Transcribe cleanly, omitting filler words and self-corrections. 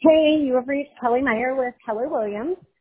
Hey, you have reached Kelly Meyer with Keller Williams.